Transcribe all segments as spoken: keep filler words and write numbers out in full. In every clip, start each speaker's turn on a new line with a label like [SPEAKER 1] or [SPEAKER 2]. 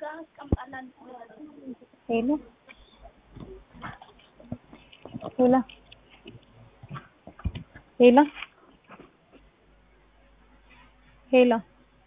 [SPEAKER 1] Hello. Hola. Hela. Hela.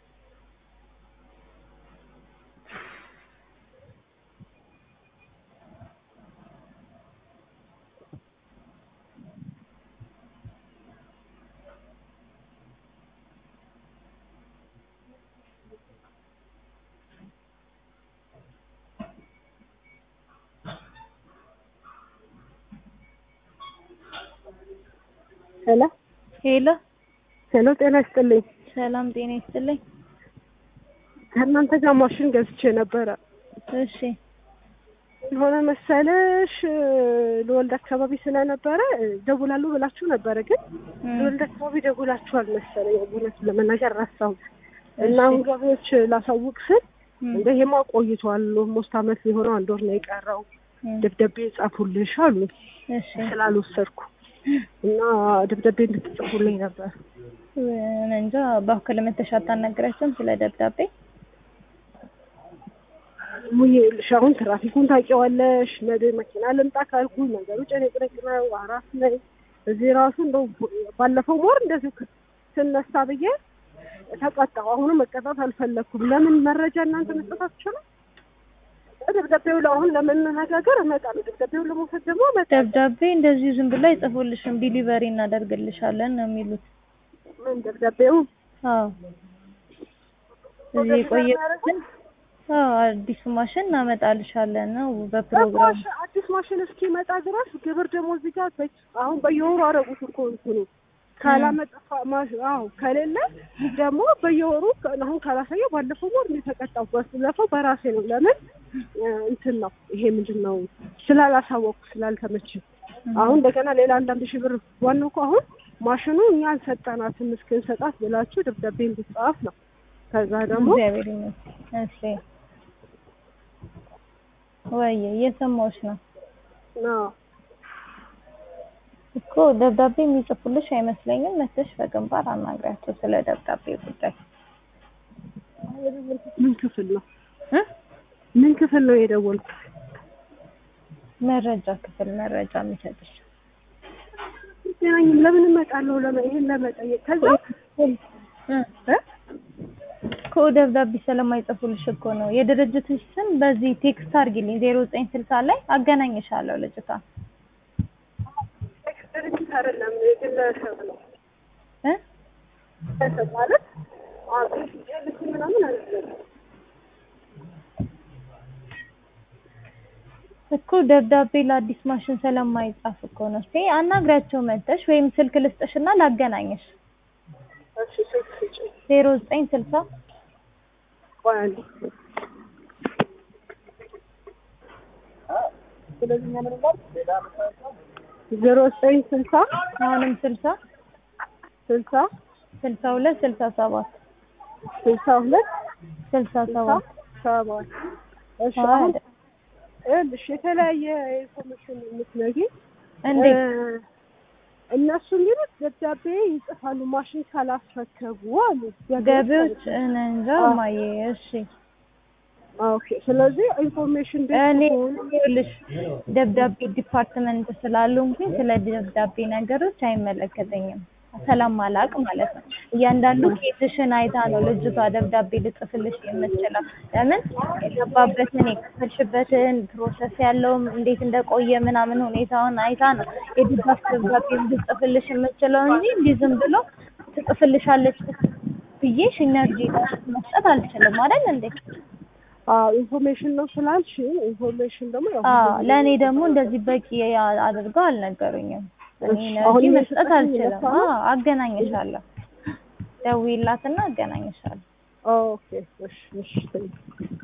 [SPEAKER 2] ሄሎ
[SPEAKER 1] ሄሎ
[SPEAKER 2] ሄሎ ጤና ይስጥልኝ።
[SPEAKER 1] ሰላም ጤና ይስጥልኝ።
[SPEAKER 2] ከእናንተ ጋር ማሽን ገዝቼ ነበረ።
[SPEAKER 1] እሺ
[SPEAKER 2] የሆነ መሰለሽ ለወልድ አካባቢ ስለነበረ ደውላሉ ብላችሁ ነበረ፣ ግን ለወልድ አካባቢ ደውላችኋል መሰለኝ። እውነቱን ለመናገር ረሳሁት እና አሁን ገቢዎች ላሳውቅ ስል እንደሄማ ቆይቷል። ኦልሞስት አመት ሊሆነው አንድ ወር ነው የቀረው። ደብዳቤ ጻፉልሽ አሉ።
[SPEAKER 1] እሺ
[SPEAKER 2] ስላልወሰድኩ እና ደብዳቤ እንድትጽፉልኝ ነበር።
[SPEAKER 1] እንጃ በአካል መተሽ አታናግራቸውም ስለ ደብዳቤ?
[SPEAKER 2] ሙዬ ልሻውን ትራፊኩን ታውቂዋለሽ። ነገ መኪና ልምጣ ካልኩኝ ነገሩ ጨነቅረቅ ነው። አራስ ነኝ። እዚህ ራሱ እንደው ባለፈው ወር እንደዚህ ስነሳ ብዬ ተቀጣሁ። አሁንም መቀጣት አልፈለኩም። ለምን መረጃ እናንተ መስጠት አትችሉም? ደብዳቤው ለአሁን ለመነጋገር እመጣለሁ። ደብዳቤው ለመውሰድ ደግሞ
[SPEAKER 1] ደብዳቤ እንደዚህ ዝም ብሎ አይጽፉልሽም። ዲሊቨሪ እናደርግልሻለን ነው የሚሉት።
[SPEAKER 2] ምን ደብዳቤው?
[SPEAKER 1] አዎ እዚህ ቆየትን አዎ አዲስ ማሽን እናመጣልሻለን ነው በፕሮግራም።
[SPEAKER 2] አዲስ ማሽን እስኪመጣ ድረስ ግብር ደግሞ እዚህ ጋር አሁን በየወሩ አረጉት እኮ እንትኑ ካላመጣ ማሽን አዎ ከሌለ ደግሞ በየወሩ አሁን ካላሳየው ባለፈው ወር የተቀጣው ባለፈው በራሴ ነው። ለምን እንትን ነው ይሄ ምንድነው ስላላሳወቁ ስላልተመቸ አሁን እንደገና ሌላ አንድ ሺህ ብር ዋናው እኮ አሁን ማሽኑ እኛን ሰጣናት ምስክን ሰጣት ብላችሁ ደብዳቤ እንድትጻፍ ነው። ከዛ ደግሞ
[SPEAKER 1] እግዚአብሔር ይመስገን። እሺ ወይ የሰማሁሽ ነው
[SPEAKER 2] ነው
[SPEAKER 1] እኮ ደብዳቤ የሚጽፉልሽ አይመስለኝም። መተሽ በግንባር አናግራቸው ስለ ደብዳቤ ጉዳይ።
[SPEAKER 2] ምን ክፍል ነው እ ምን ክፍል ነው የደወልኩት?
[SPEAKER 1] መረጃ ክፍል መረጃ የሚሰጥሽ
[SPEAKER 2] ይገናኝም። ለምን እመጣለሁ? ለምን ይሄን ለመጠየቅ ከዛ
[SPEAKER 1] እ እኮ ደብዳቤ ስለማይጽፉልሽ እኮ ነው። የድርጅትሽ ስም በዚህ ቴክስት አድርጊልኝ ዜሮ ዘጠኝ ስልሳ ላይ አገናኝሻለሁ ልጅቷ።
[SPEAKER 2] ድርጅት አይደለም የግለሰብ ነው
[SPEAKER 1] እ
[SPEAKER 2] ግለሰብ ማለት አዎ ልክ ምናምን አይደለም
[SPEAKER 1] እኮ ደብዳቤ ለአዲስ ማሽን ስለማይጻፍ እኮ ነው። እስኪ አናግራቸው መተሽ ወይም ስልክ ልስጥሽና ላገናኝሽ።
[SPEAKER 2] እሺ ስልክ ስጪ።
[SPEAKER 1] ዜሮ ዘጠኝ ስልሳ
[SPEAKER 2] ቆይ ስለዚህ ምን ማለት ዜሮ ዘጠኝ ስልሳ
[SPEAKER 1] አሁንም ስልሳ
[SPEAKER 2] ስልሳ
[SPEAKER 1] ስልሳ ሁለት ስልሳ ሰባት
[SPEAKER 2] ስልሳ ሁለት
[SPEAKER 1] ስልሳ ሰባት
[SPEAKER 2] ሰባት እሺ አሁን እሺ የተለያየ ኢንፎርሜሽን የምትነግሪኝ
[SPEAKER 1] እንዴት
[SPEAKER 2] እነሱ እንግዲህ ደብዳቤ ይጽፋሉ ማሽን ካላስረከቡ አሉ
[SPEAKER 1] ገቢዎች እንጃ ማየ። እሺ
[SPEAKER 2] ኦኬ ስለዚህ ኢንፎርሜሽን
[SPEAKER 1] እኔ ይኸውልሽ ደብዳቤ ዲፓርትመንት ስላልሆንኩኝ ስለ ደብዳቤ ነገሮች አይመለከተኝም። ሰላም ማላቅ ማለት ነው። እያንዳንዱ ኬስሽን አይታ ነው ልጅቷ ደብዳቤ ልጽፍልሽ የምትችለው። ለምን የገባበትን የከፈልሽበትን ፕሮሰስ ያለውም እንዴት እንደቆየ ምናምን ሁኔታውን አይታ ነው የድጋፍ ደብዳቤ ልጽፍልሽ የምትችለው እንጂ እንዲህ ዝም ብሎ ትጽፍልሻለች ብዬሽ ኢነርጂ መስጠት አልችልም አይደል እንዴ?
[SPEAKER 2] አዎ ኢንፎርሜሽን ነው ስላልሽ ኢንፎርሜሽን ደግሞ ያው
[SPEAKER 1] አዎ ለኔ ደግሞ እንደዚህ በቂ አድርገው አልነገሩኝም። እኔ ኢነርጂ መስጠት አልችልም። አዎ አገናኝሻለሁ። ደውይላትና አገናኝሻለሁ።
[SPEAKER 2] ኦኬ እሺ እሺ